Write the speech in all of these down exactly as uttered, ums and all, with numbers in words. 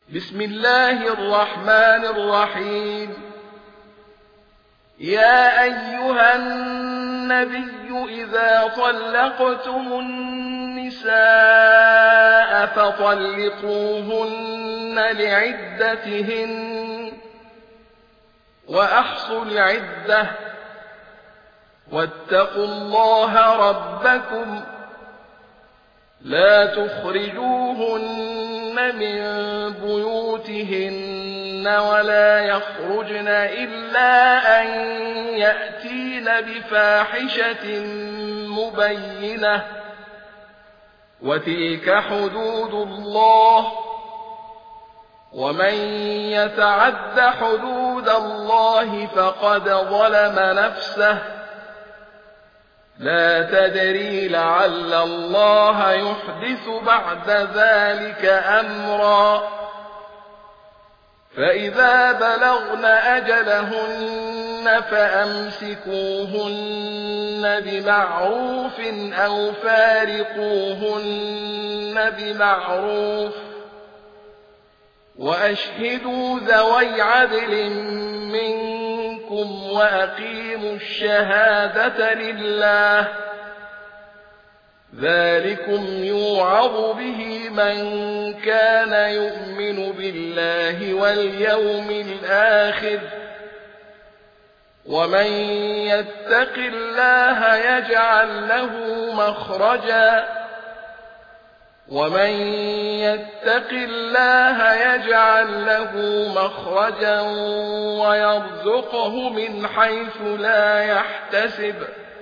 بسم الله الرحمن الرحيم. يا أيها النبي إذا طلقتم النساء فطلقوهن لعدتهن وأحصوا العدة واتقوا الله ربكم لا تخرجوهن من بيوتهن ولا يخرجن إلا أن يأتين بفاحشة مبينة وتلك حدود الله ومن يتعد حدود الله فقد ظلم نفسه لا تدري لعل الله يحدث بعد ذلك أمرا. فإذا بلغن أجلهن فأمسكوهن بمعروف أو فارقوهن بمعروف وأشهدوا ذوي عدل منكم وأقيموا الشهادة لله ذلكم يوعظ به من كان يؤمن بالله واليوم الآخر ومن يتق الله يجعل له مخرجا ومن يتق الله يجعل له مخرجا ويرزقه من حيث لا يحتسب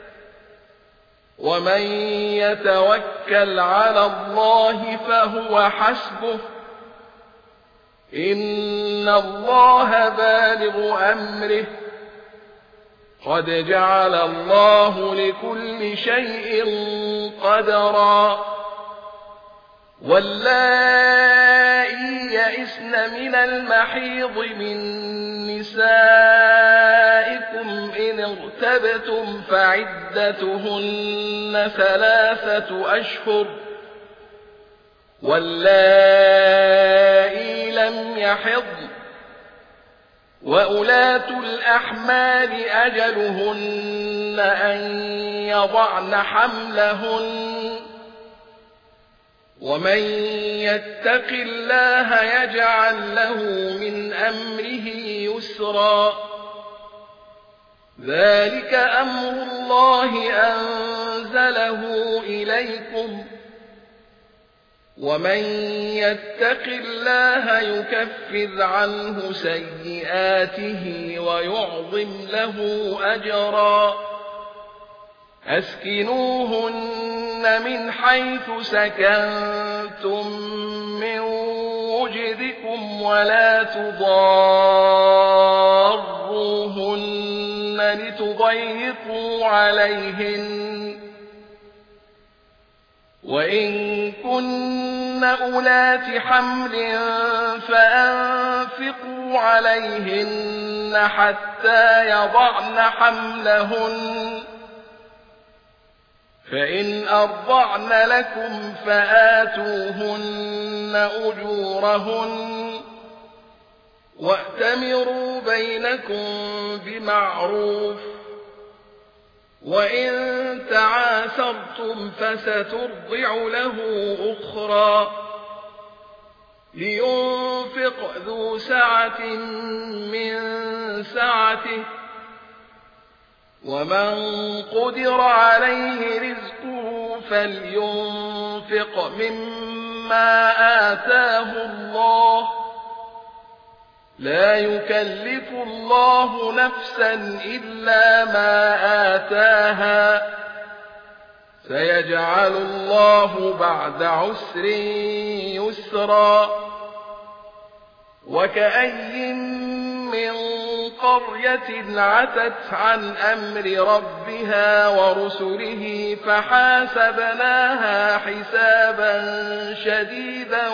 ومن يتوكل على الله فهو حسبه إن الله بالغ أمره قد جعل الله لكل شيء قدرا. واللائي يئسن من المحيض من نسائكم إن ارتبتم فعدتهن ثلاثة أشهر واللائي لم يحضن وأولاة الأحمال أجلهن أن يضعن حملهن ومن يتق الله يجعل له من أمره يسرا. ذلك أمر الله أنزله إليكم ومن يتق الله يكفر عنه سيئاته ويعظم له أجرا. أسكنوهن من حيث سكنتم من وجدكم ولا تضاروهن لتضيقوا عليهن وإن كن أولات حمل فأنفقوا عليهن حتى يضعن حملهن فإن أرضعن لكم فآتوهن أجورهن وأتمروا بينكم بمعروف وإن تعاسرتم فسترضع له أخرى لينفق ذو سعة من سعته ومن قدر عليه رزقه فلينفق مما آتاه الله لا يكلف الله نفسا إلا ما آتاها سيجعل الله بعد عسر يسرا. وكأي من قرية عتت عن أمر ربها ورسله فحاسبناها حسابا شديدا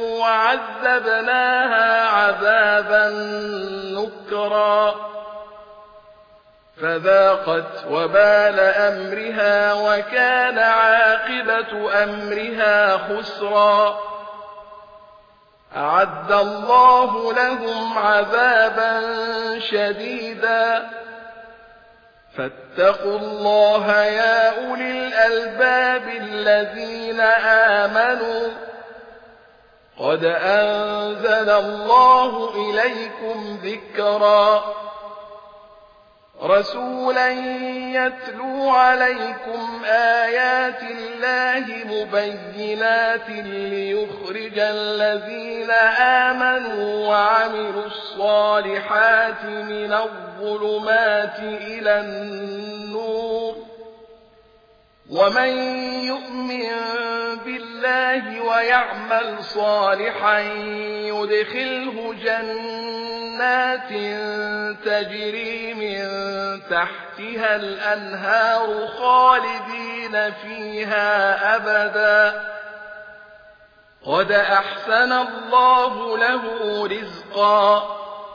وعذبناها عذابا نكرا فذاقت وبال أمرها وكان عاقبة أمرها خسرا. أعد الله لهم عذابا شديدا فاتقوا الله يا أولي الألباب الذين آمنوا قد أنزل الله إليكم ذكرا رسولا يتلو عليكم آيات الله مبينات ليخرج الذين آمنوا وعملوا الصالحات من الظلمات إلى النور ومن يؤمن بالله ويعمل صالحا يدخله جنات تجري من تحتها الأنهار خالدين فيها أبدا قد أحسن الله له رزقا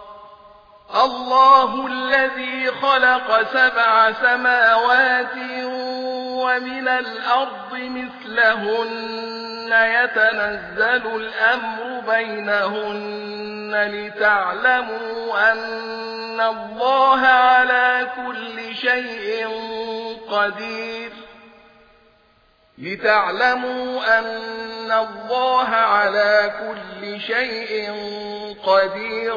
الله الذي خلق سبع سماوات ومن الأرض مثلهن يتنزل الأمر بينهن لتعلموا أن الله على كل شيء قدير لتعلموا أن الله على كل شيء قدير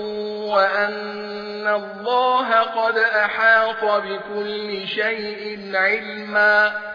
وأن الله قد أحاط بكل شيء علما